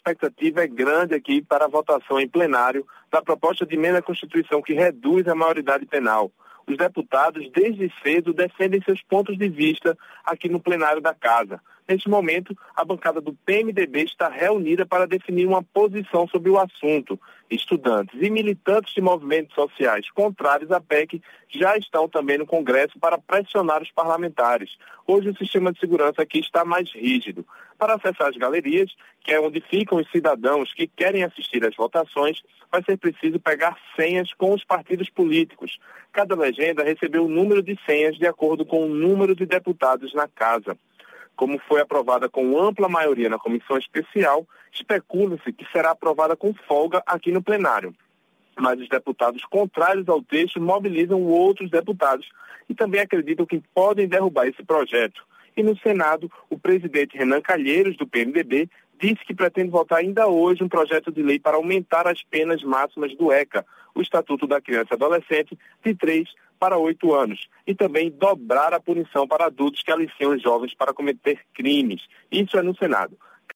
expectativa é grande aqui para a votação em plenário da proposta de emenda à Constituição que reduz a maioridade penal. Os deputados, desde cedo, defendem seus pontos de vista aqui no plenário da Casa. Neste momento, a bancada do PMDB está reunida para definir uma posição sobre o assunto. Estudantes e militantes de movimentos sociais contrários à PEC já estão também no Congresso para pressionar os parlamentares. Hoje o sistema de segurança aqui está mais rígido. Para acessar as galerias, que é onde ficam os cidadãos que querem assistir às votações, vai ser preciso pegar senhas com os partidos políticos. Cada legenda recebeu um número de senhas de acordo com o número de deputados na Casa. Como foi aprovada com ampla maioria na comissão especial, especula-se que será aprovada com folga aqui no plenário. Mas os deputados contrários ao texto mobilizam outros deputados e também acreditam que podem derrubar esse projeto. E no Senado, o presidente Renan Calheiros, do PMDB, disse que pretende votar ainda hoje um projeto de lei para aumentar as penas máximas do ECA, o Estatuto da Criança e Adolescente, de 3 para 8 anos, e também dobrar a punição para adultos que aliciam os jovens para cometer crimes. Isso é no Senado.